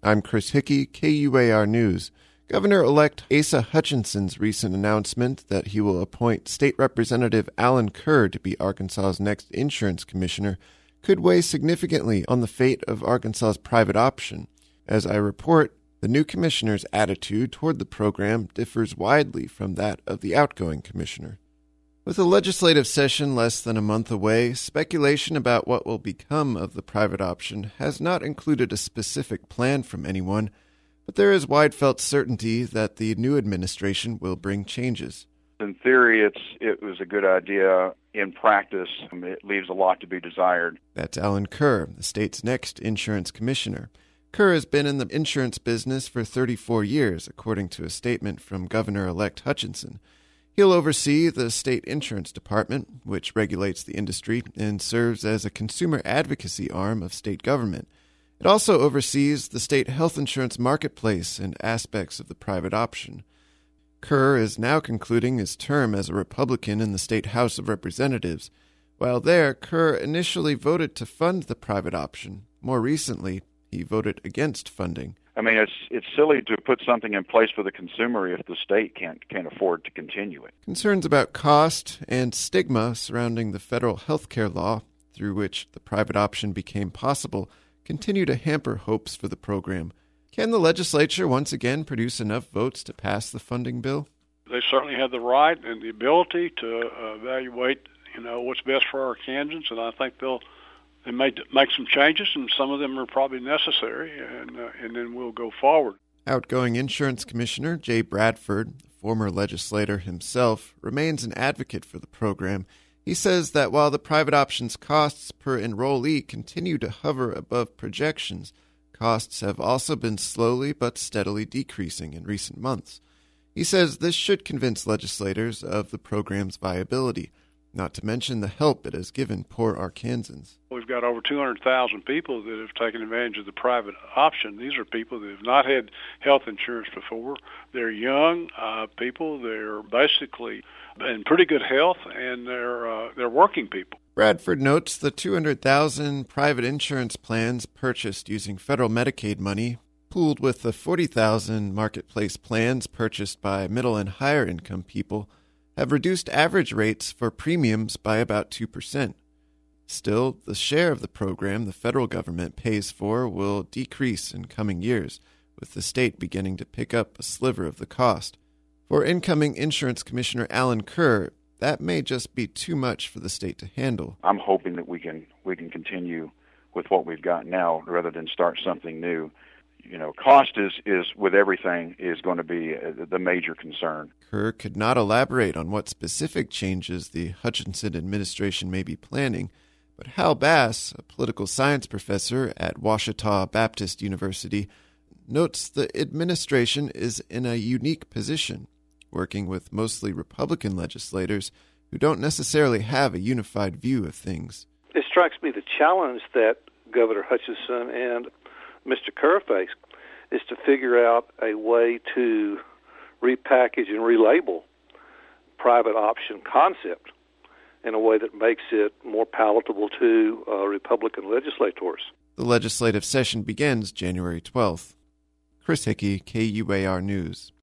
I'm Chris Hickey, KUAR News. Governor-elect Asa Hutchinson's recent announcement that he will appoint State Representative Alan Kerr to be Arkansas's next insurance commissioner could weigh significantly on the fate of Arkansas's private option. As I report, the new commissioner's attitude toward the program differs widely from that of the outgoing commissioner. With the legislative session less than a month away, speculation about what will become of the private option has not included a specific plan from anyone, but there is wide-felt certainty that the new administration will bring changes. In theory, it was a good idea. In practice, it leaves a lot to be desired. That's Alan Kerr, the state's next insurance commissioner. Kerr has been in the insurance business for 34 years, according to a statement from Governor-elect Hutchinson. He'll oversee the state insurance department, which regulates the industry and serves as a consumer advocacy arm of state government. It also oversees the state health insurance marketplace and aspects of the private option. Kerr is now concluding his term as a Republican in the State House of Representatives. While there, Kerr initially voted to fund the private option. More recently, he voted against funding. I mean, it's silly to put something in place for the consumer if the state can't afford to continue it. Concerns about cost and stigma surrounding the federal health care law, through which the private option became possible, continue to hamper hopes for the program. Can the legislature once again produce enough votes to pass the funding bill? They certainly have the right and the ability to evaluate, what's best for Arkansans, and I think they may make some changes, and some of them are probably necessary, and then we'll go forward. Outgoing Insurance Commissioner Jay Bradford, former legislator himself, remains an advocate for the program. He says that while the private option's costs per enrollee continue to hover above projections, costs have also been slowly but steadily decreasing in recent months. He says this should convince legislators of the program's viability, not to mention the help it has given poor Arkansans. We've got over 200,000 people that have taken advantage of the private option. These are people that have not had health insurance before. They're young people. They're basically in pretty good health, and they're working people. Bradford notes the 200,000 private insurance plans purchased using federal Medicaid money, pooled with the 40,000 marketplace plans purchased by middle and higher income people, have reduced average rates for premiums by about 2%. Still, the share of the program the federal government pays for will decrease in coming years, with the state beginning to pick up a sliver of the cost. For incoming Insurance Commissioner Alan Kerr, that may just be too much for the state to handle. I'm hoping that we can continue with what we've got now rather than start something new. Cost is with everything is going to be the major concern. Kerr could not elaborate on what specific changes the Hutchinson administration may be planning, but Hal Bass, a political science professor at Ouachita Baptist University, notes the administration is in a unique position, working with mostly Republican legislators who don't necessarily have a unified view of things. It strikes me the challenge that Governor Hutchinson and Mr. Kerr face is to figure out a way to repackage and relabel private option concept in a way that makes it more palatable to Republican legislators. The legislative session begins January 12th. Chris Hickey, KUAR News.